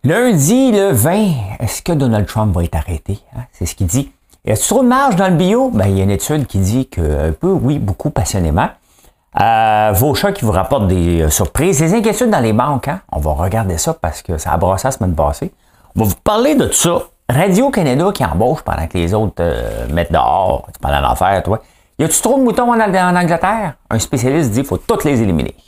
Lundi, le 20, est-ce que Donald Trump va être arrêté? Hein? C'est ce qu'il dit. Y a-t-il trop de marge dans le bio? Ben, il y a une étude qui dit que, un peu, oui, beaucoup passionnément. Vos chats qui vous rapportent des surprises, des inquiétudes dans les banques. Hein? On va regarder ça parce que ça a brassé la semaine passée. On va vous parler de tout ça. Radio-Canada qui embauche pendant que les autres mettent dehors. Tu parles d'enfer, toi. Y a-tu trop de moutons en Angleterre? Un spécialiste dit qu'il faut toutes les éliminer.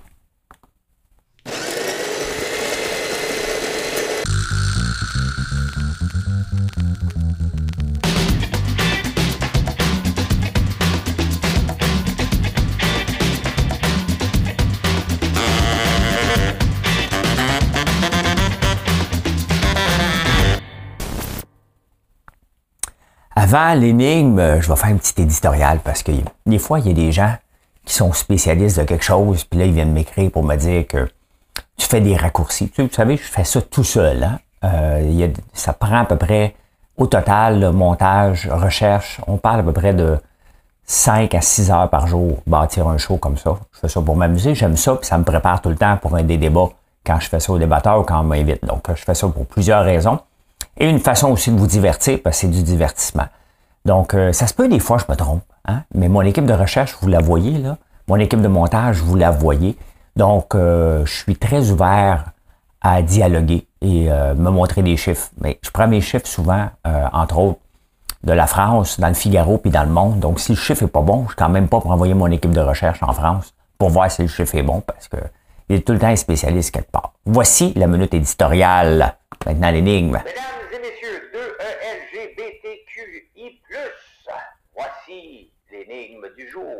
Avant l'énigme, je vais faire un petit éditorial parce que des fois, il y a des gens qui sont spécialistes de quelque chose, puis là, ils viennent m'écrire pour me dire que tu fais des raccourcis. Vous savez, je fais ça tout seul. Hein? Ça prend à peu près, au total, le montage, recherche, on parle à peu près de 5 à 6 heures par jour, bâtir un show comme ça. Je fais ça pour m'amuser, j'aime ça, puis ça me prépare tout le temps pour des débats quand je fais ça au débatteur ou quand on m'invite. Donc, je fais ça pour plusieurs raisons. Et une façon aussi de vous divertir, parce que c'est du divertissement. Donc, ça se peut des fois, je me trompe. Hein? Mais mon équipe de recherche, vous la voyez, là. Mon équipe de montage, vous la voyez. Donc, je suis très ouvert à dialoguer et me montrer des chiffres. Mais je prends mes chiffres souvent, entre autres, de la France, dans le Figaro puis dans le Monde. Donc, si le chiffre est pas bon, je suis quand même pas pour envoyer mon équipe de recherche en France pour voir si le chiffre est bon, parce que il est tout le temps un spécialiste quelque part. Voici la minute éditoriale. Maintenant, l'énigme. Mesdames et messieurs de LGBTQI+, voici l'énigme du jour.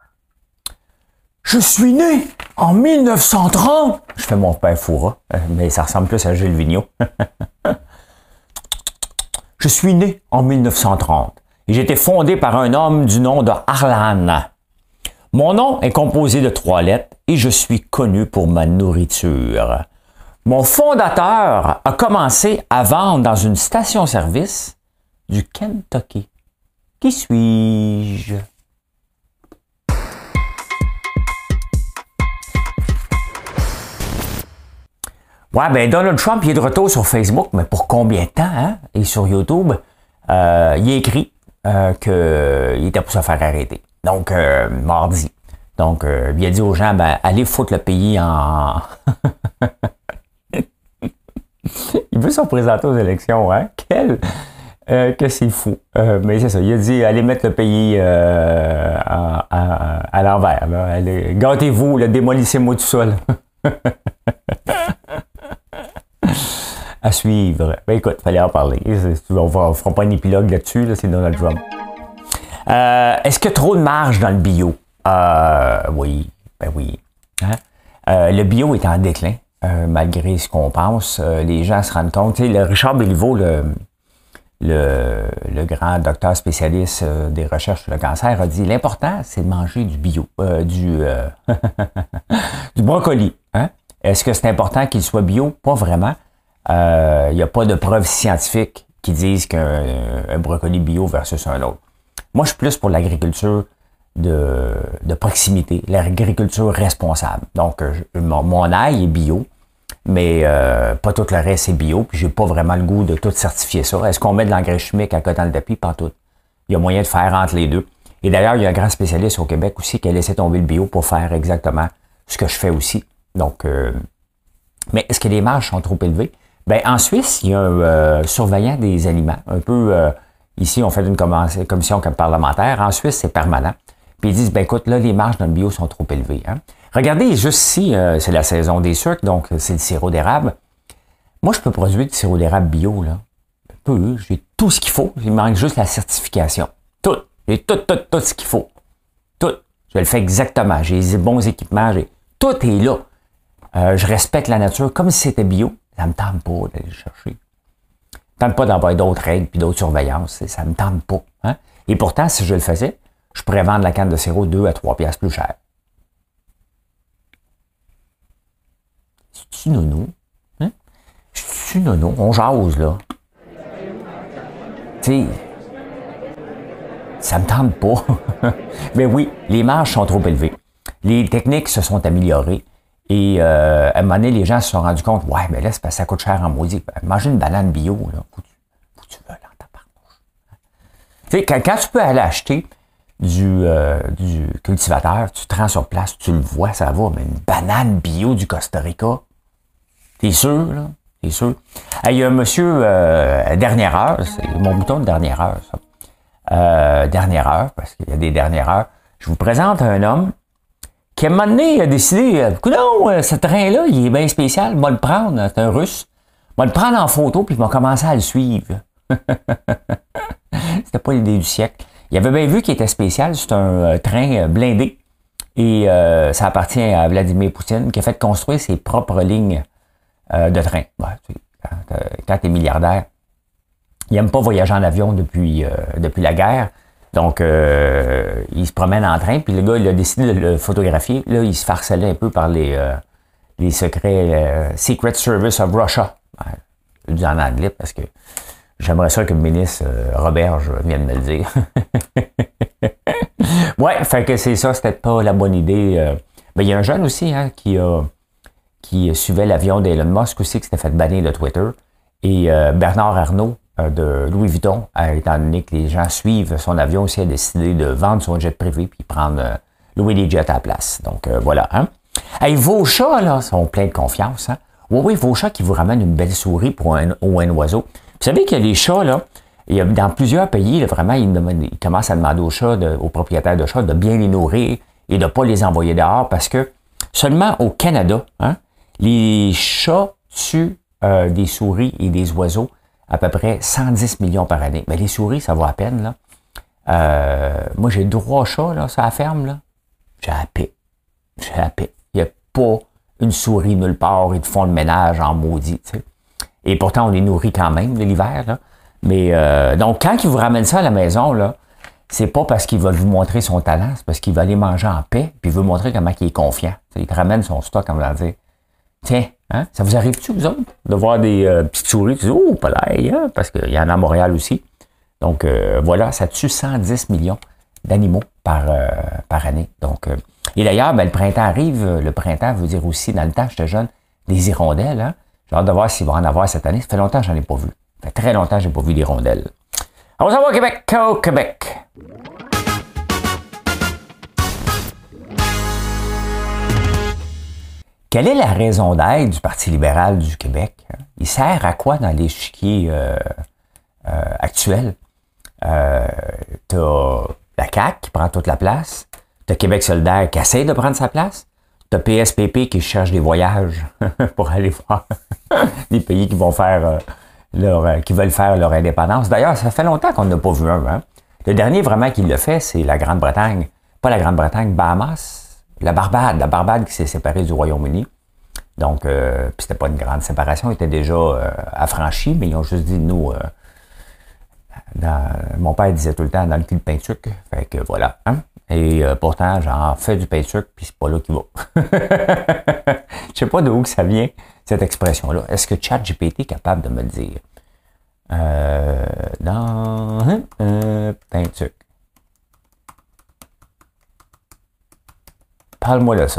Je suis né en 1930. Je fais mon père Foura, mais ça ressemble plus à Gilles Vigneault. Je suis né en 1930 et j'ai été fondé par un homme du nom de Harlan. Mon nom est composé de 3 lettres et je suis connu pour ma nourriture. Mon fondateur a commencé à vendre dans une station-service du Kentucky. Qui suis-je? Ouais, ben Donald Trump, il est de retour sur Facebook, mais pour combien de temps, hein? Et sur YouTube, il a écrit qu'il était pour se faire arrêter. Donc, mardi. Donc, il a dit aux gens, ben, allez foutre le pays en... Il veut se représenter aux élections, hein? Que c'est fou. Mais c'est ça, il a dit, allez mettre le pays à l'envers. Gâtez-vous, démolissez-moi tout seul. À suivre. Ben écoute, il fallait en parler. On ne fera pas un épilogue là-dessus, là, c'est Donald Trump. Est-ce qu'il y a trop de marge dans le bio? Oui, ben oui. Hein? Le bio est en déclin, malgré ce qu'on pense. Les gens se rendent compte. Tu sais, Richard Béliveau, le grand docteur spécialiste des recherches sur le cancer, a dit l'important, c'est de manger du bio, du brocoli. Hein? Est-ce que c'est important qu'il soit bio? Pas vraiment. Il n'y a pas de preuves scientifiques qui disent qu'un brocoli bio versus un autre. Moi, je suis plus pour l'agriculture de proximité, l'agriculture responsable. Donc, mon ail est bio, mais pas tout le reste est bio, puis j'ai pas vraiment le goût de tout certifier ça. Est-ce qu'on met de l'engrais chimique à côté dans le tapis? Pas tout. Il y a moyen de faire entre les deux. Et d'ailleurs, il y a un grand spécialiste au Québec aussi qui a laissé tomber le bio pour faire exactement ce que je fais aussi. Donc, mais est-ce que les marges sont trop élevées? Ben, en Suisse, il y a un surveillant des aliments. Un peu, ici, on fait une commission parlementaire. En Suisse, c'est permanent. Puis ils disent, ben écoute, là, les marges dans le bio sont trop élevées. Hein? Regardez, juste ici, c'est la saison des sucres, donc c'est le sirop d'érable. Moi, je peux produire du sirop d'érable bio, là. Je peux, j'ai tout ce qu'il faut. Il me manque juste la certification. Tout. J'ai tout ce qu'il faut. Tout. Je le fais exactement. J'ai les bons équipements. Tout est là. Je respecte la nature comme si c'était bio. Ça me tente pas d'aller le chercher. Ça me tente pas d'avoir d'autres règles puis d'autres surveillances. Ça me tente pas. Hein? Et pourtant, si je le faisais, je pourrais vendre la canne de sirop 2 à 3 piastres plus cher. C'est-tu nono? Hein? C'est-tu nono? On jase, là. Tu sais, ça me tente pas. Mais oui, les marges sont trop élevées. Les techniques se sont améliorées. Et à un moment donné, les gens se sont rendus compte, ouais, mais là, c'est parce que ça coûte cher en maudit. Manger une banane bio, là, faut que tu veux, là, en tabarnouche. Tu sais, quand tu peux aller acheter du cultivateur, tu te rends sur place, tu le vois, ça va, mais une banane bio du Costa Rica, t'es sûr, là? T'es sûr? Il y a un monsieur, dernière heure, c'est mon bouton de dernière heure, ça. Dernière heure, parce qu'il y a des dernières heures. Je vous présente un homme qui, à un moment donné, a décidé, non, ce train-là, il est bien spécial, moi le prendre, c'est un Russe, moi le prendre en photo, puis il va commencer à le suivre. C'était pas l'idée du siècle. Il avait bien vu qu'il était spécial, c'est un train blindé, et ça appartient à Vladimir Poutine, qui a fait construire ses propres lignes de train. Ouais, quand tu es milliardaire, il n'aime pas voyager en avion depuis la guerre. Donc, il se promène en train, puis le gars, il a décidé de le photographier. Là, il se fait harceler un peu par les secrets Secret Service of Russia. Ouais, je le dis en anglais parce que j'aimerais ça que le ministre Roberge vienne me le dire. Ouais, fait que c'est ça, c'était pas la bonne idée. Mais il y a un jeune aussi qui suivait l'avion d'Elon Musk aussi, qui s'était fait bannir de Twitter. Et Bernard Arnault, de Louis Vuitton, étant donné que les gens suivent son avion aussi, a décidé de vendre son jet privé puis prendre louer des jets à la place. Donc voilà. Hein? Hey, vos chats, là, sont pleins de confiance. Hein? Oui, vos chats qui vous ramènent une belle souris ou un oiseau. Vous savez que les chats, là, il y a, dans plusieurs pays, là, vraiment, ils commencent à demander aux chats, aux propriétaires de chats, de bien les nourrir et de ne pas les envoyer dehors parce que seulement au Canada, hein, les chats tuent des souris et des oiseaux à peu près 110 millions par année. Mais les souris, ça va à peine, là. Moi, j'ai 3 chats, là, sur la ferme, là. J'ai la paix. Il n'y a pas une souris nulle part. Ils te font le ménage en maudit, tu sais. Et pourtant, on les nourrit quand même, l'hiver, là. Mais, donc, quand ils vous ramènent ça à la maison, là, c'est pas parce qu'ils veulent vous montrer son talent, c'est parce qu'il va aller manger en paix, puis il veut montrer comment il est confiant. T'sais, il te ramène son stock, comme on va dire. Tiens, hein, ça vous arrive-tu, vous autres, de voir des petites souris, tu dis, oh, pas l'air, hein, parce qu'il y en a à Montréal aussi. Donc, voilà, ça tue 110 millions d'animaux par année. Donc, et d'ailleurs, ben, le printemps arrive. Le printemps veut dire aussi, dans le temps, j'étais jeune, des hirondelles. Hein. J'ai hâte de voir s'il va en avoir cette année. Ça fait longtemps que j'en ai pas vu. Ça fait très longtemps que j'ai pas vu d'hirondelles. On va au Québec, au Québec. Quelle est la raison d'être du Parti libéral du Québec? Il sert à quoi dans l'échiquier actuel? T'as la CAQ qui prend toute la place. T'as Québec solidaire qui essaie de prendre sa place. T'as PSPP qui cherche des voyages pour aller voir des pays qui vont faire qui veulent faire leur indépendance. D'ailleurs, ça fait longtemps qu'on n'a pas vu un. Hein? Le dernier vraiment qui l'a fait, c'est la Grande-Bretagne. Pas la Grande-Bretagne, Bahamas. La Barbade qui s'est séparée du Royaume-Uni. Donc, puis c'était pas une grande séparation, ils étaient déjà affranchis, mais ils ont juste dit, nous, mon père disait tout le temps, dans le cul de pain sucre. Fait que voilà. Hein? Et pourtant, j'en fais du pain sucre, puis c'est pas là qu'il va. Je sais pas d'où que ça vient, cette expression-là. Est-ce que ChatGPT est capable de me le dire? Dans pain sucre. Parle-moi de ça.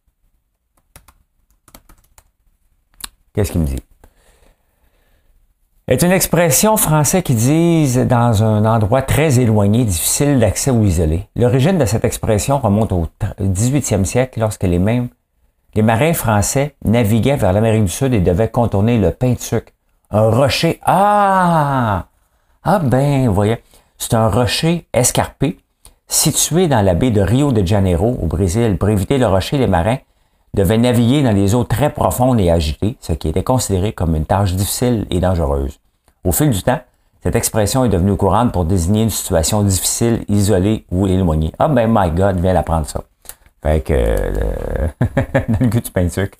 Qu'est-ce qu'il me dit? C'est une expression française qui dit dans un endroit très éloigné, difficile d'accès ou isolé. L'origine de cette expression remonte au 18e siècle lorsque les marins français naviguaient vers l'Amérique du Sud et devaient contourner le pain de sucre. Un rocher. Ah ben, vous voyez, c'est un rocher escarpé situé dans la baie de Rio de Janeiro, au Brésil. Pour éviter le rocher, les marins devaient naviguer dans des eaux très profondes et agitées, ce qui était considéré comme une tâche difficile et dangereuse. Au fil du temps, cette expression est devenue courante pour désigner une situation difficile, isolée ou éloignée. Ah ben, my God, viens d'apprendre ça. Fait que, dans le goût du pain de sucre.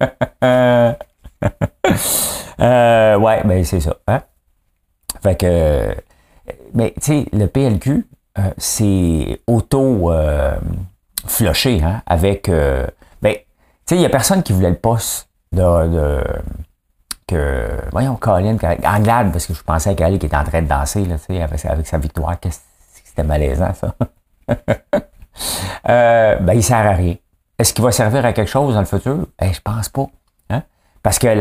Ouais, ben c'est ça. Hein? Fait que, mais tu sais, le PLQ, c'est auto-flushé, hein, avec, ben, tu sais, il n'y a personne qui voulait le poste voyons, Colin, Anglade, parce que je pensais qu'elle qui était en train de danser, là, tu sais, avec sa victoire, qu'est-ce que c'était malaisant, ça. Ben, il sert à rien. Est-ce qu'il va servir à quelque chose dans le futur? Je pense pas. Hein? Parce que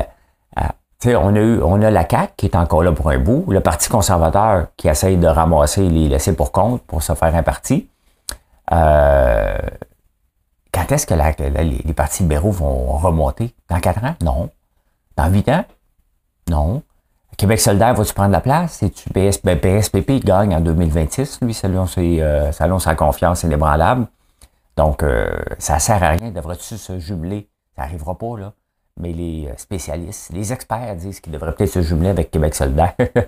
on a la CAQ qui est encore là pour un bout, le Parti conservateur qui essaye de ramasser les laissés pour compte pour se faire un parti. Quand est-ce que les partis libéraux vont remonter? Dans 4 ans? Non. Dans 8 ans? Non. Québec solidaire, va-tu prendre la place? C'est-tu PSPP gagne en 2026, lui, selon sa confiance inébranlable. Donc, ça sert à rien. Devrait-tu se jumeler? Ça n'arrivera pas, là. Mais les spécialistes, les experts disent qu'ils devraient peut-être se jumeler avec Québec solidaire.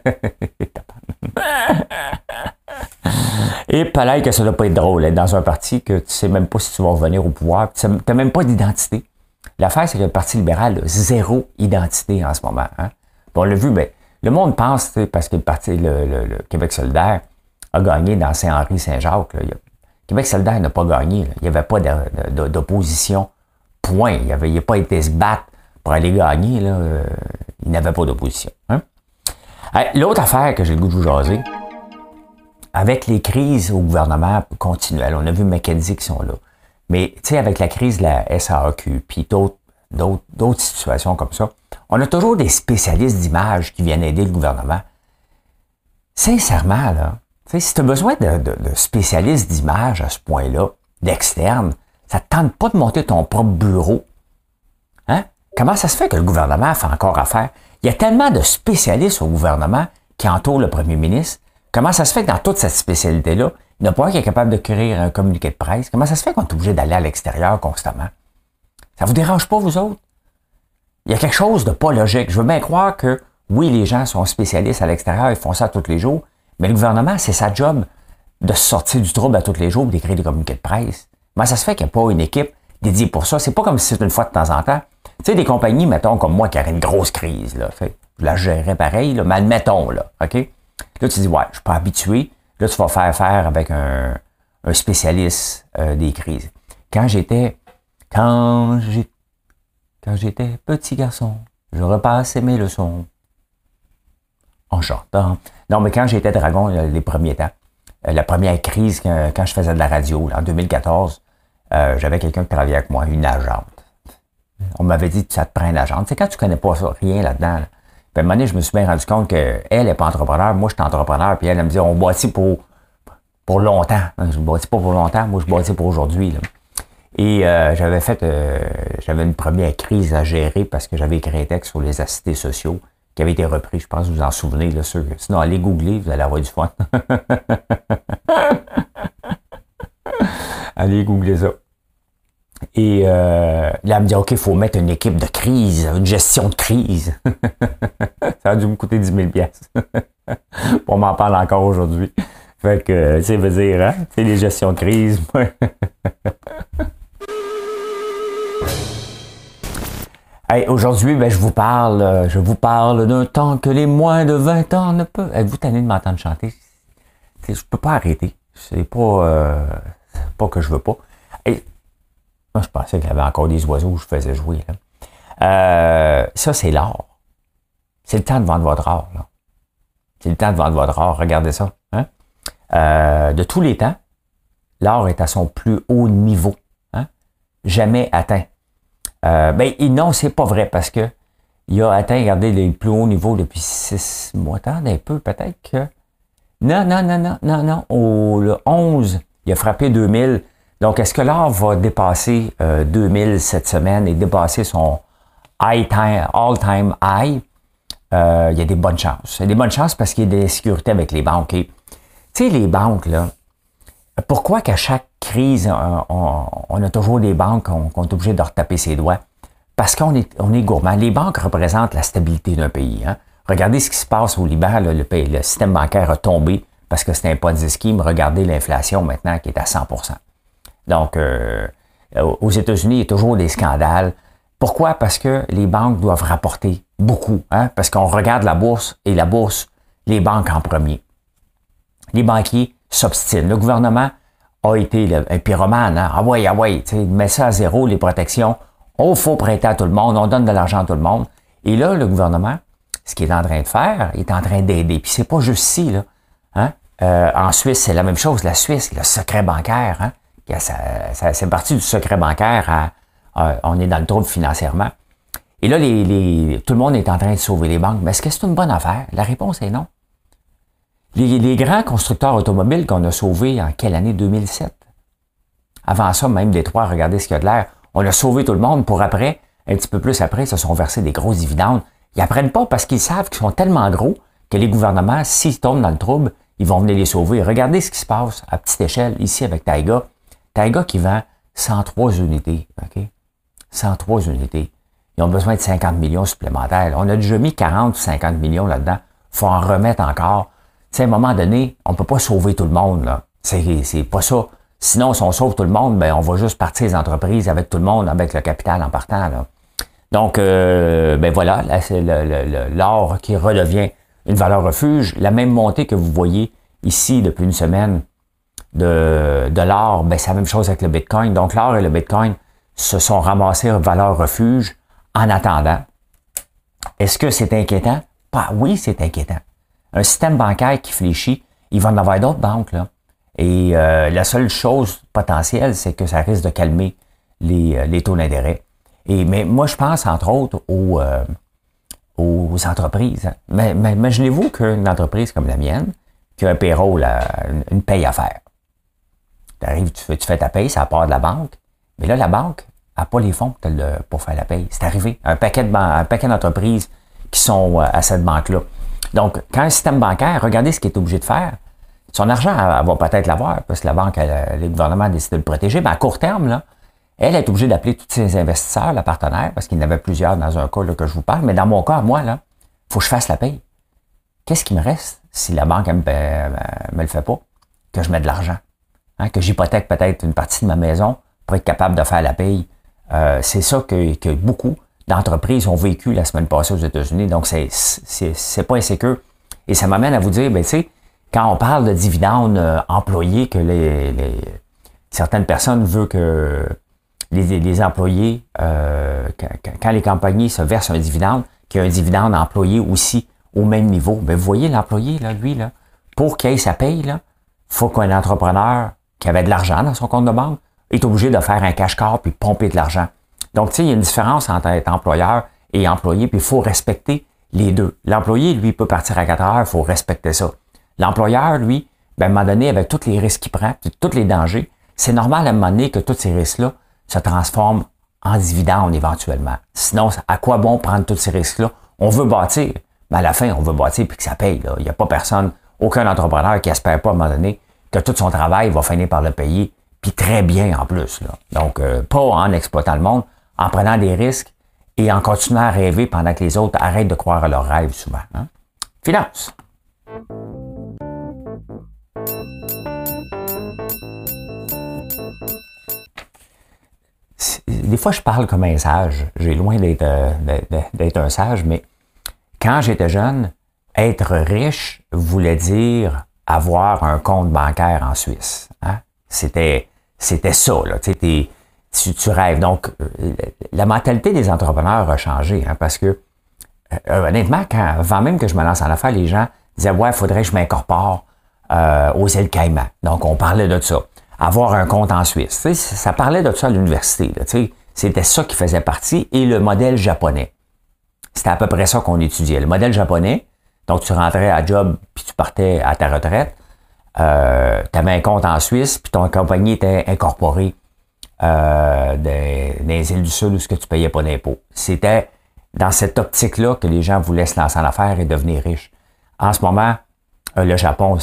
Et pareil que ça ne doit pas être drôle, être dans un parti que tu ne sais même pas si tu vas revenir au pouvoir. Tu n'as même pas d'identité. L'affaire, c'est que le Parti libéral a zéro identité en ce moment. Hein? On l'a vu, mais le monde pense, parce que le Québec solidaire a gagné dans Saint-Henri-Saint-Jacques. Québec solidaire n'a pas gagné. Là. Il n'y avait pas d'opposition. Point. Il n'a pas été se battre pour aller gagner. Là, il n'avait pas d'opposition. Hein? L'autre affaire que j'ai le goût de vous jaser, avec les crises au gouvernement continuelles, on a vu McKenzie qui sont là, mais tu sais, avec la crise de la SAQ, puis d'autres situations comme ça, on a toujours des spécialistes d'image qui viennent aider le gouvernement. Sincèrement, là, si tu as besoin de spécialistes d'image à ce point-là, d'externes, ça ne te tente pas de monter ton propre bureau. Hein? Comment ça se fait que le gouvernement fait encore affaire? Il y a tellement de spécialistes au gouvernement qui entourent le premier ministre. Comment ça se fait que dans toute cette spécialité-là, il n'y en a pas un qui est capable de créer un communiqué de presse? Comment ça se fait qu'on est obligé d'aller à l'extérieur constamment? Ça vous dérange pas, vous autres? Il y a quelque chose de pas logique. Je veux bien croire que, oui, les gens sont spécialistes à l'extérieur, ils font ça tous les jours, mais le gouvernement, c'est sa job de se sortir du trouble à tous les jours et d'écrire des communiqués de presse. Comment ça se fait qu'il n'y a pas une équipe dédiée pour ça? C'est pas comme si c'était une fois de temps en temps. Tu sais, des compagnies, mettons, comme moi, qui auraient une grosse crise, là, je la gérerais pareil, là, mais admettons, là, OK? Là, tu dis, ouais, je suis pas habitué. Là, tu vas faire affaire avec un spécialiste des crises. Quand j'étais petit garçon, je repassais mes leçons en chantant. Non, mais quand j'étais dragon, les premiers temps, la première crise, quand je faisais de la radio, là, en 2014, j'avais quelqu'un qui travaillait avec moi, une agente. On m'avait dit, ça te prend une agente. C'est quand tu connais pas ça, rien là-dedans. Là. Puis à un moment donné, je me suis bien rendu compte qu'elle n'est pas entrepreneur, moi je suis entrepreneur, puis elle me dit, on bâtit pour longtemps. Je ne bâtis pas pour longtemps, moi je bâtis pour aujourd'hui. Là. Et j'avais une première crise à gérer parce que j'avais écrit un texte sur les assistés sociaux qui avait été repris, je pense que vous en souvenez, là, sinon allez googler, vous allez avoir du fun. Allez googler ça. Et là, elle me dit, OK, il faut mettre une équipe de crise, une gestion de crise. Ça a dû me coûter 10 000 piastres. On m'en parle encore aujourd'hui. Fait que, tu sais, veut dire, hein, tu sais, les gestions de crise. Hey, aujourd'hui, ben, je vous parle d'un temps que les moins de 20 ans ne peuvent. Êtes-vous tanné de m'entendre chanter? T'sais, je peux pas arrêter. C'est pas que je veux pas. Hey, moi, je pensais qu'il y avait encore des oiseaux que je faisais jouer. Là. Ça, c'est l'art. C'est le temps de vendre votre art. Là. C'est le temps de vendre votre art. Regardez ça. Hein? De tous les temps, l'art est à son plus haut niveau. Hein? Jamais atteint. Non, c'est pas vrai parce que il a atteint, regardez, les plus hauts niveaux depuis 6 mois. Attendez un peu, peut-être que... Non. Le 11, il a frappé 2000. Donc, est-ce que l'art va dépasser 2000 cette semaine et dépasser son all-time high? Il y a des bonnes chances. Il y a des bonnes chances parce qu'il y a des sécurités avec les banques. Tu sais, les banques, là, pourquoi qu'à chaque crise, on a toujours des banques qu'on est obligé de retaper ses doigts? Parce qu'on est gourmand. Les banques représentent la stabilité d'un pays. Hein? Regardez ce qui se passe au Liban. Là, le système bancaire a tombé parce que c'était un Ponzi scheme. Regardez l'inflation maintenant qui est à 100%. Donc, aux États-Unis, il y a toujours des scandales. Pourquoi? Parce que les banques doivent rapporter beaucoup. Hein? Parce qu'on regarde la bourse et la bourse, les banques en premier. Les banquiers s'obstinent. Le gouvernement a été un pyromane. Hein? Ah ouais, met ça à zéro, les protections. Oh, il faut prêter à tout le monde, on donne de l'argent à tout le monde. Et là, le gouvernement, ce qu'il est en train de faire, il est en train d'aider. Puis c'est pas juste ici, là. Hein? En Suisse, c'est la même chose. La Suisse, le secret bancaire, hein? C'est parti du secret bancaire on est dans le trouble financièrement. Et là, tout le monde est en train de sauver les banques. Mais est-ce que c'est une bonne affaire? La réponse est non. Les grands constructeurs automobiles qu'on a sauvés en quelle année? 2007. Avant ça, même Détroit, regardez ce qu'il y a de l'air. On a sauvé tout le monde pour après, un petit peu plus après, ils se sont versés des gros dividendes. Ils apprennent pas parce qu'ils savent qu'ils sont tellement gros que les gouvernements, s'ils tombent dans le trouble, ils vont venir les sauver. Regardez ce qui se passe à petite échelle ici avec Taiga. Taiga qui vend 103 unités. OK? 103 unités. Ils ont besoin de 50 millions supplémentaires. On a déjà mis 40 ou 50 millions là-dedans. Il faut en remettre encore. Tu sais, à un moment donné, on ne peut pas sauver tout le monde, là. C'est pas ça. Sinon, si on sauve tout le monde, ben on va juste partir les entreprises avec tout le monde, avec le capital en partant, là. Donc, ben voilà, là, c'est l'or qui redevient une valeur refuge. La même montée que vous voyez ici depuis une semaine de l'or, ben c'est la même chose avec le Bitcoin. Donc, l'or et le Bitcoin se sont ramassés en valeur refuge en attendant. Est-ce que c'est inquiétant? Oui, c'est inquiétant. Un système bancaire qui fléchit, il va en avoir d'autres banques, là. Et la seule chose potentielle, c'est que ça risque de calmer les taux d'intérêt. Mais moi, je pense, entre autres, aux entreprises. Mais imaginez-vous qu'une entreprise comme la mienne, qui a un payroll, une paye à faire. Tu arrives, tu fais ta paye, ça part de la banque. Mais là, la banque n'a pas les fonds pour faire la paye. C'est arrivé. Un paquet d'entreprises qui sont à cette banque-là. Donc, quand un système bancaire, regardez ce qu'il est obligé de faire. Son argent, elle va peut-être l'avoir, parce que la banque, le gouvernement a décidé de le protéger. Mais à court terme, là, elle est obligée d'appeler tous ses investisseurs, la partenaire, parce qu'il y en avait plusieurs dans un cas là, que je vous parle. Mais dans mon cas, moi, là, il faut que je fasse la paye. Qu'est-ce qui me reste si la banque me le fait pas? Que je mette de l'argent. Hein, que j'hypothèque peut-être une partie de ma maison pour être capable de faire la paye. C'est ça que beaucoup d'entreprises ont vécu la semaine passée aux États-Unis. Donc, c'est pas insécure. Et ça m'amène à vous dire, ben tu sais, quand on parle de dividendes employés, que certaines personnes veulent que les employés, quand les compagnies se versent un dividende, qu'il y a un dividende employé aussi au même niveau. Ben vous voyez l'employé, là, lui, là, pour qu'il ait sa paye, là, faut qu'un entrepreneur qui avait de l'argent dans son compte de banque est obligé de faire un cash-car puis pomper de l'argent. Donc, tu sais, il y a une différence entre être employeur et employé, puis il faut respecter les deux. L'employé, lui, peut partir à 4 heures, il faut respecter ça. L'employeur, lui, ben, à un moment donné, avec tous les risques qu'il prend, puis tous les dangers, c'est normal à un moment donné que tous ces risques-là se transforment en dividendes éventuellement. Sinon, à quoi bon prendre tous ces risques-là? On veut bâtir. Mais à la fin, on veut bâtir puis que ça paye. Là. Il n'y a pas personne, aucun entrepreneur qui espère pas à un moment donné que tout son travail va finir par le payer, puis très bien en plus. Là. Donc, pas en exploitant le monde, en prenant des risques et en continuant à rêver pendant que les autres arrêtent de croire à leurs rêves souvent. Hein? Finance. Des fois, je parle comme un sage. J'ai loin d'être un sage, mais quand j'étais jeune, être riche voulait dire avoir un compte bancaire en Suisse. Hein? C'était ça, là. Tu rêves. Donc, la mentalité des entrepreneurs a changé, hein, parce que, honnêtement, avant même que je me lance en affaires, les gens disaient, ouais, il faudrait que je m'incorpore aux îles Caïmans. Donc, on parlait de ça. Avoir un compte en Suisse. Tu sais, ça parlait de ça à l'université. Là, tu sais, c'était ça qui faisait partie. Et le modèle japonais. C'était à peu près ça qu'on étudiait. Le modèle japonais, donc tu rentrais à job puis tu partais à ta retraite. Tu avais un compte en Suisse puis ton compagnie était incorporée dans les îles du Sud où tu ne payais pas d'impôts. C'était dans cette optique-là que les gens voulaient se lancer en affaires et devenir riches. En ce moment, le Japon,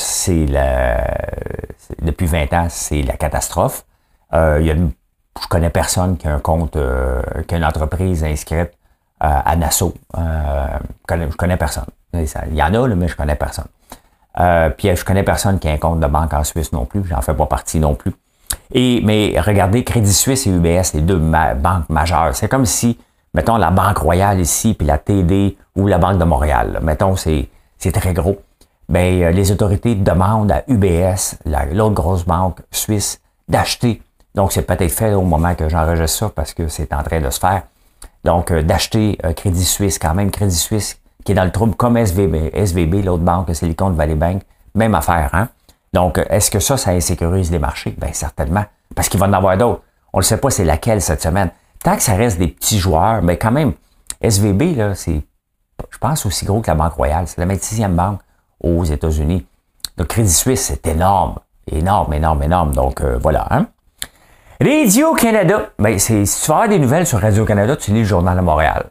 depuis 20 ans, c'est la catastrophe. Je connais personne qui a un compte, qui a une entreprise inscrite à Nassau. Je connais personne. Il y en a, là, mais je connais personne. Puis je connais personne qui a un compte de banque en Suisse non plus. J'en fais pas partie non plus. Mais regardez, Crédit Suisse et UBS, les deux banques majeures. C'est comme si, mettons, la Banque Royale ici, puis la TD ou la Banque de Montréal. Là, mettons, c'est très gros. Ben, les autorités demandent à UBS, l'autre grosse banque suisse, d'acheter. Donc, c'est peut-être fait au moment que j'enregistre ça parce que c'est en train de se faire. Donc, d'acheter Crédit Suisse, quand même, Crédit Suisse qui est dans le trouble comme SVB, l'autre banque, le Silicon Valley Bank, même affaire, hein? Donc, est-ce que ça insécurise les marchés? Bien, certainement. Parce qu'il va en avoir d'autres. On ne sait pas c'est laquelle cette semaine. Tant que ça reste des petits joueurs, mais quand même, SVB, là, c'est, je pense, aussi gros que la Banque Royale. C'est la 26e banque aux États-Unis. Le Crédit Suisse, c'est énorme. Énorme, énorme, énorme. Donc, voilà. Hein? Radio-Canada. Ben, si tu vas avoir des nouvelles sur Radio-Canada, tu lis le Journal de Montréal.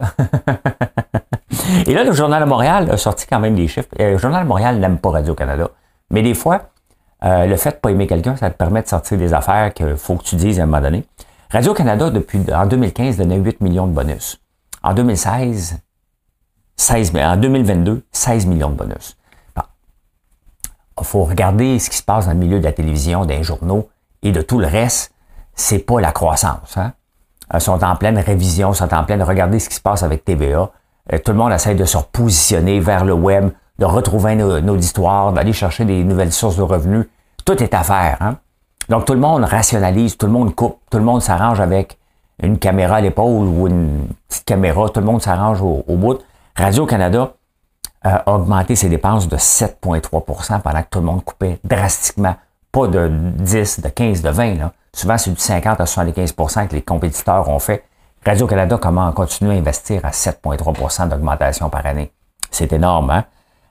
Et là, le Journal de Montréal a sorti quand même des chiffres. Le Journal de Montréal n'aime pas Radio-Canada. Mais des fois, le fait de ne pas aimer quelqu'un, ça te permet de sortir des affaires qu'il faut que tu dises à un moment donné. Radio-Canada, en 2015, donnait 8 millions de bonus. En 2016, en 2022, 16 millions de bonus. Bon. Il faut regarder ce qui se passe dans le milieu de la télévision, des journaux et de tout le reste. C'est pas la croissance. Hein? Ils sont en pleine révision, sont en pleine... Regardez ce qui se passe avec TVA. Tout le monde essaie de se repositionner vers le web, de retrouver nos histoires, d'aller chercher des nouvelles sources de revenus. Tout est à faire. Hein? Donc, tout le monde rationalise, tout le monde coupe, tout le monde s'arrange avec une caméra à l'épaule ou une petite caméra, tout le monde s'arrange au bout. Radio-Canada a augmenté ses dépenses de 7,3% pendant que tout le monde coupait drastiquement. Pas de 10, de 15, de 20. Là. Souvent, c'est du 50 à 75% que les compétiteurs ont fait. Radio-Canada continue à investir à 7,3% d'augmentation par année. C'est énorme, hein?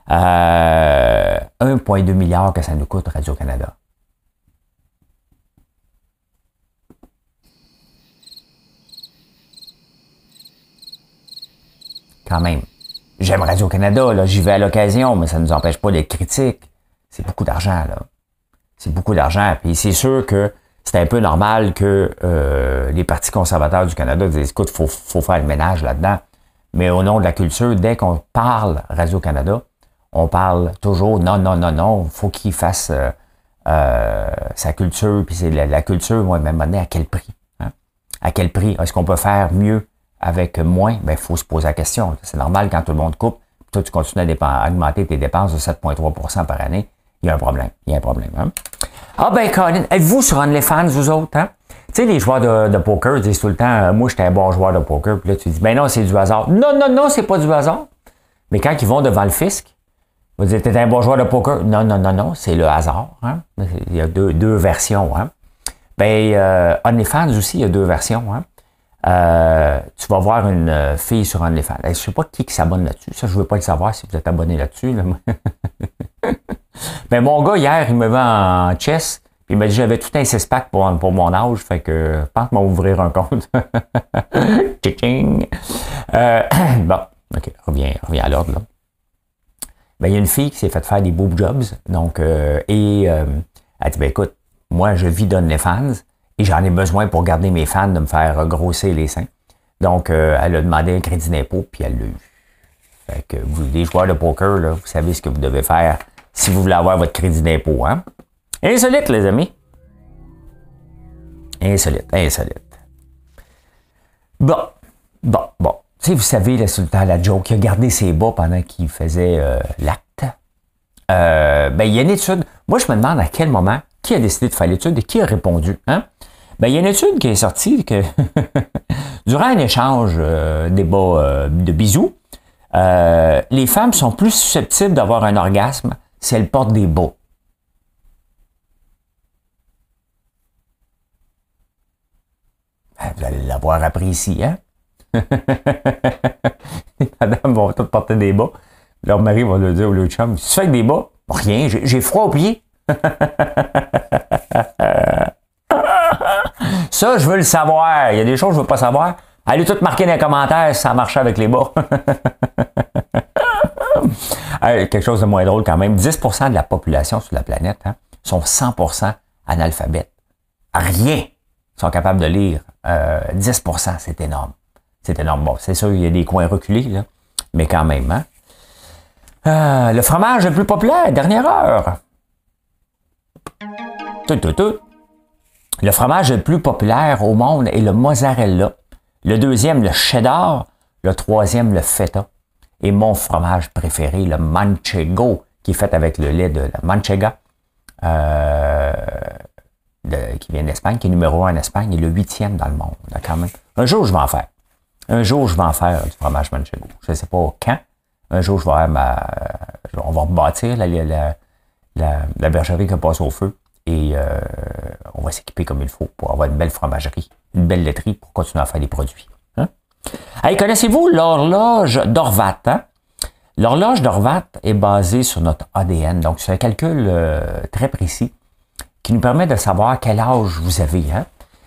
1,2 milliard que ça nous coûte Radio-Canada. Quand même. J'aime Radio-Canada, là, j'y vais à l'occasion, mais ça ne nous empêche pas d'être critiques. C'est beaucoup d'argent, là. C'est beaucoup d'argent. Puis c'est sûr que c'est un peu normal que les partis conservateurs du Canada disent, écoute, faut faire le ménage là-dedans. Mais au nom de la culture, dès qu'on parle Radio-Canada, on parle toujours non, faut qu'il fasse sa culture, puis c'est la culture, moi, même donné, à quel prix? Hein? À quel prix? Est-ce qu'on peut faire mieux avec moins? Ben, il faut se poser la question. C'est normal quand tout le monde coupe, toi, tu continues à augmenter tes dépenses de 7,3% par année. Il y a un problème. Hein? Ah ben, Colin, êtes-vous sur OnlyFans, vous autres? Hein? Tu sais, les joueurs de poker disent tout le temps, moi, j'étais un bon joueur de poker. Puis là, tu dis, ben non, c'est du hasard. Non, c'est pas du hasard. Mais quand ils vont devant le fisc, vous dites, t'es un bon joueur de poker. Non, c'est le hasard. Hein? Il y a deux versions. Hein? Ben, OnlyFans aussi, il y a deux versions. Hein? Tu vas voir une fille sur OnlyFans. Je sais pas qui s'abonne là-dessus. Ça, je veux pas le savoir si vous êtes abonné là-dessus. Là. Ben, mon gars, hier, il me vend en chess, puis il m'a dit j'avais tout un 6-pack pour mon âge, fait que je pense qu'il m'a ouvrir un compte. Tching! Bon, OK, reviens à l'ordre, là. Ben, il y a une fille qui s'est fait faire des boob jobs, donc, elle dit, ben, écoute, moi, je vis d'OnlyFans, et j'en ai besoin pour garder mes fans de me faire grosser les seins. Donc, elle a demandé un crédit d'impôt, puis elle l'a eu. Fait que vous, les joueurs de poker, là, vous savez ce que vous devez faire si vous voulez avoir votre crédit d'impôt, hein? Insolite, les amis. Insolite. Bon. Tu sais, vous savez, là, sur le temps, la joke, il a gardé ses bas pendant qu'il faisait l'acte. Ben, il y a une étude. Moi, je me demande à quel moment, qui a décidé de faire l'étude et qui a répondu, hein? Ben, il y a une étude qui est sortie que durant un échange des bas de bisous, les femmes sont plus susceptibles d'avoir un orgasme si elles portent des bas. Vous allez l'avoir appris ici, hein? Les madames vont toutes porter des bas. Leur mari va leur dire au lieu de chum, tu fais avec des bas? Rien, j'ai froid aux pieds. Ça, je veux le savoir. Il y a des choses que je ne veux pas savoir. Allez tout marquer dans les commentaires si ça marche avec les bas. Quelque chose de moins drôle quand même. 10% de la population sur la planète sont 100% analphabètes. Rien sont capables de lire. 10%, c'est énorme. C'est énorme. Bon, c'est sûr, il y a des coins reculés, là, mais quand même. Hein? Le fromage le plus populaire, dernière heure. Le fromage le plus populaire au monde est le mozzarella. Le deuxième, le cheddar. Le troisième, le feta. Et mon fromage préféré, le manchego, qui est fait avec le lait de la manchega, qui vient d'Espagne, qui est numéro 1 en Espagne, et le 8e dans le monde, là, quand même. Un jour, je vais en faire. Un jour, je vais en faire du fromage manchego. Je ne sais pas quand. Un jour, je vais avoir on va rebâtir la bergerie qui passe au feu. Et on va s'équiper comme il faut pour avoir une belle fromagerie, une belle laiterie pour continuer à faire des produits. Hein? Hey, connaissez-vous l'horloge d'Horvat? Hein? L'horloge d'Horvat est basée sur notre ADN. Donc, c'est un calcul très précis qui nous permet de savoir quel âge vous avez. Hein?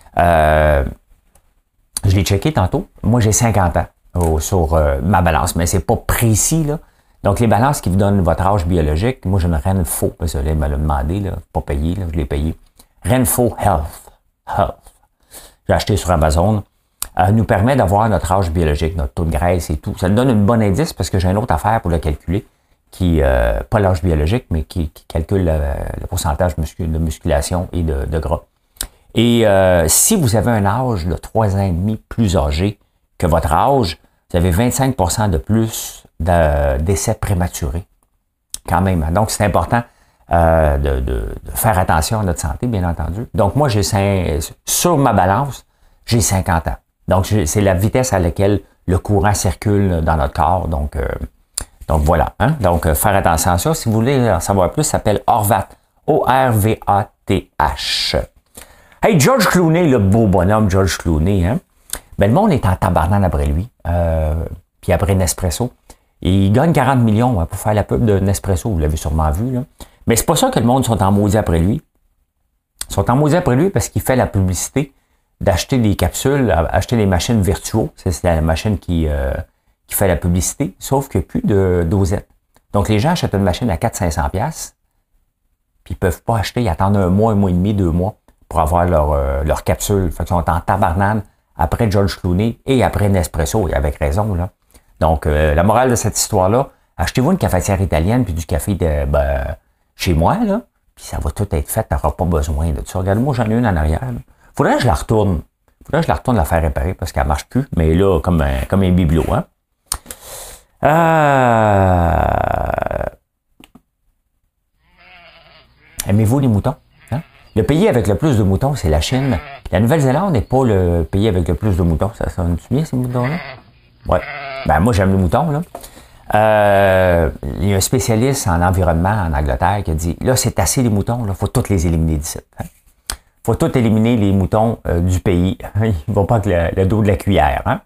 Je l'ai checké tantôt. Moi, j'ai 50 ans sur ma balance, mais c'est pas précis, là. Donc, les balances qui vous donnent votre âge biologique, moi, j'ai une Renfo, parce que là, il m'a demandé, là, pas payé, là, je l'ai payé. Renfo Health. J'ai acheté sur Amazon. Nous permet d'avoir notre âge biologique, notre taux de graisse et tout. Ça nous donne une bonne indice parce que j'ai une autre affaire pour le calculer, qui, pas l'âge biologique, mais qui calcule le pourcentage de musculation et de gras. Et si vous avez un âge de 3 ans et demi plus âgé que votre âge, vous avez 25% de plus d'essais prématurés. Quand même. Donc, c'est important de faire attention à notre santé, bien entendu. Donc, moi, sur ma balance, j'ai 50 ans. Donc, c'est la vitesse à laquelle le courant circule dans notre corps. Donc voilà. Hein? Donc, faire attention à ça. Si vous voulez en savoir plus, ça s'appelle Horvat. O-R-V-A-T-H. Hey, George Clooney, le beau bonhomme George Clooney, hein? Ben, le monde est en tabarnane après lui. Puis après Nespresso. Et il gagne 40 millions pour faire la pub de Nespresso, vous l'avez sûrement vu. Là. Mais c'est pas ça que le monde sont en maudit après lui. Ils sont en maudit après lui parce qu'il fait la publicité d'acheter des capsules, acheter des machines virtuaux. C'est la machine qui fait la publicité, sauf qu'il n'y a plus de dosette. Donc les gens achètent une machine à 400-500$, puis ils peuvent pas acheter, ils attendent un mois et demi, 2 mois pour avoir leur capsule. Fait qu'ils sont en tabarnane après George Clooney et après Nespresso, et avec raison, là. Donc, la morale de cette histoire-là, achetez-vous une cafetière italienne puis du café chez moi, là, puis ça va tout être fait, t'auras pas besoin de ça. Regarde, moi, j'en ai une en arrière. Là. Faudrait que je la retourne. La faire réparer parce qu'elle marche plus, mais là, comme un bibelot, hein. Aimez-vous les moutons? Hein? Le pays avec le plus de moutons, c'est la Chine. La Nouvelle-Zélande n'est pas le pays avec le plus de moutons. Ça sonne-tu bien, ces moutons-là? Ouais. Ben, moi, j'aime les moutons, là. Il y a un spécialiste en environnement en Angleterre qui a dit, là, c'est assez les moutons, là, faut tous les éliminer d'ici. Hein? Faut tout éliminer les moutons du pays. Ils ne vont pas avec le dos de la cuillère. Hein?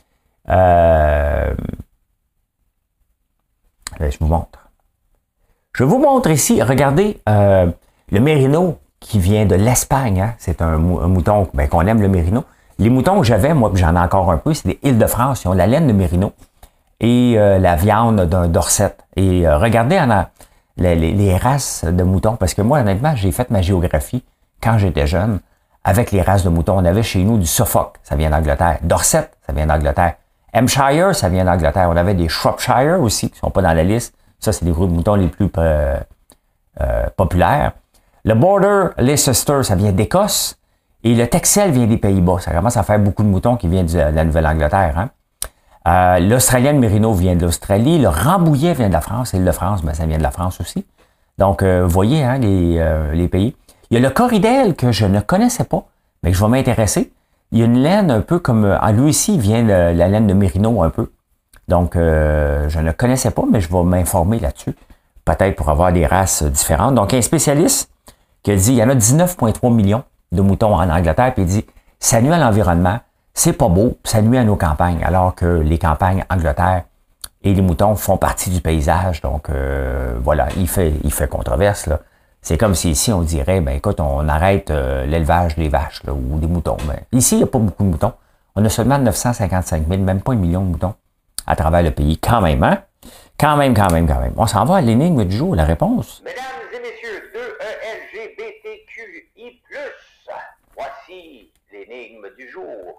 Je vous montre. Je vous montre ici, regardez, le mérino qui vient de l'Espagne. Hein? C'est un mouton qu'on aime, le mérino. Les moutons que j'avais, moi, j'en ai encore un peu, c'est des Île-de-France. Ils ont la laine de mérino et la viande d'un dorset. Et regardez les races de moutons, parce que moi, honnêtement, j'ai fait ma géographie quand j'étais jeune avec les races de moutons. On avait chez nous du Suffolk, ça vient d'Angleterre. Dorset, ça vient d'Angleterre. Hampshire, ça vient d'Angleterre. On avait des Shropshire aussi, qui ne sont pas dans la liste. Ça, c'est les groupes de moutons les plus populaires. Le Border Leicester, ça vient d'Écosse. Et le Texel vient des Pays-Bas. Ça commence à faire beaucoup de moutons qui viennent de la Nouvelle-Angleterre. Hein? L'Australien Merino vient de l'Australie. Le Rambouillet vient de la France. Et le France, ben, ça vient de la France aussi. Donc, vous voyez hein, les pays. Il y a le Corridel que je ne connaissais pas, mais que je vais m'intéresser. Il y a une laine un peu comme... lui aussi, il vient de la laine de Merino un peu. Donc, je ne connaissais pas, mais je vais m'informer là-dessus. Peut-être pour avoir des races différentes. Donc, un spécialiste qui a dit, il y en a 19,3 millions de moutons en Angleterre, puis il dit, ça nuit à l'environnement, c'est pas beau, ça nuit à nos campagnes, alors que les campagnes Angleterre et les moutons font partie du paysage. Donc, voilà, il fait controverse, là. C'est comme si ici, on dirait, ben écoute, on arrête l'élevage des vaches là, ou des moutons. Ben, ici, il n'y a pas beaucoup de moutons. On a seulement 955 000, même pas 1 million de moutons à travers le pays. Quand même, hein? Quand même. On s'en va à l'énigme du jour, la réponse. Mesdames et messieurs, 2LGBTQI+, voici l'énigme du jour.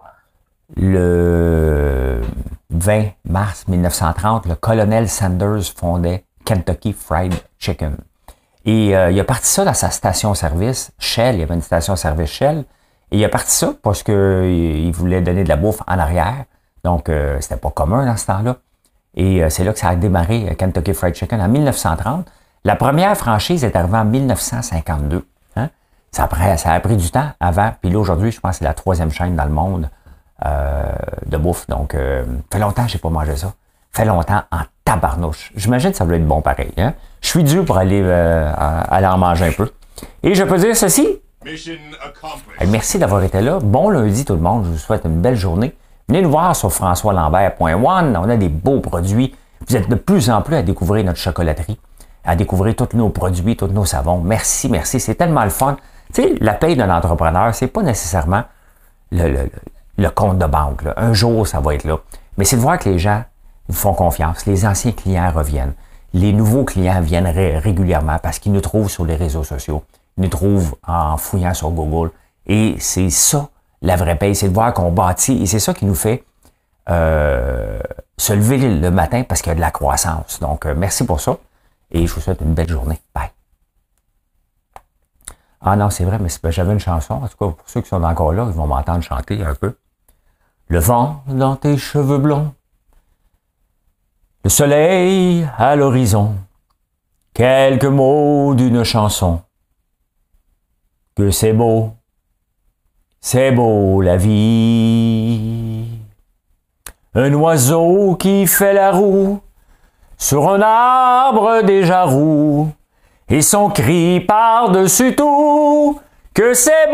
Le 20 mars 1930, le colonel Sanders fondait Kentucky Fried Chicken. Et il a parti ça dans sa station-service Shell. Il y avait une station-service Shell. Et il a parti ça parce qu'il voulait donner de la bouffe en arrière. Donc, c'était pas commun dans ce temps-là. Et c'est là que ça a démarré, Kentucky Fried Chicken, en 1930. La première franchise est arrivée en 1952. Hein? Ça a pris du temps avant. Puis là, aujourd'hui, je pense que c'est la 3e chaîne dans le monde de bouffe. Donc, fait longtemps que j'ai pas mangé ça. Fait longtemps en tabarnouche. J'imagine que ça doit être bon pareil. Hein? Je suis dû pour aller en manger un peu. Et je peux dire ceci. Mission accomplished. Hey, merci d'avoir été là. Bon lundi tout le monde. Je vous souhaite une belle journée. Venez nous voir sur françoislambert.one. On a des beaux produits. Vous êtes de plus en plus à découvrir notre chocolaterie, à découvrir tous nos produits, tous nos savons. Merci, merci. C'est tellement le fun. Tu sais, la paye d'un entrepreneur, c'est pas nécessairement le compte de banque. Là. Un jour, ça va être là. Mais c'est de voir que les gens nous font confiance. Les anciens clients reviennent. Les nouveaux clients viennent régulièrement parce qu'ils nous trouvent sur les réseaux sociaux. Ils nous trouvent en fouillant sur Google. Et c'est ça, la vraie paye. C'est de voir qu'on bâtit. Et c'est ça qui nous fait se lever le matin parce qu'il y a de la croissance. Donc, merci pour ça. Et je vous souhaite une belle journée. Bye. Ah non, c'est vrai, mais j'avais une chanson. En tout cas, pour ceux qui sont encore là, ils vont m'entendre chanter un peu. Le vent dans tes cheveux blonds. Le soleil à l'horizon. Quelques mots d'une chanson. Que c'est beau la vie. Un oiseau qui fait la roue sur un arbre déjà roux. Et son cri par-dessus tout, que c'est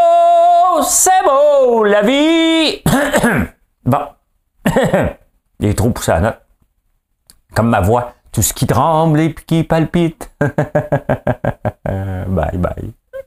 beau la vie. Bon, il est trop poussé à la note. Comme ma voix, tout ce qui tremble et qui palpite. Bye bye.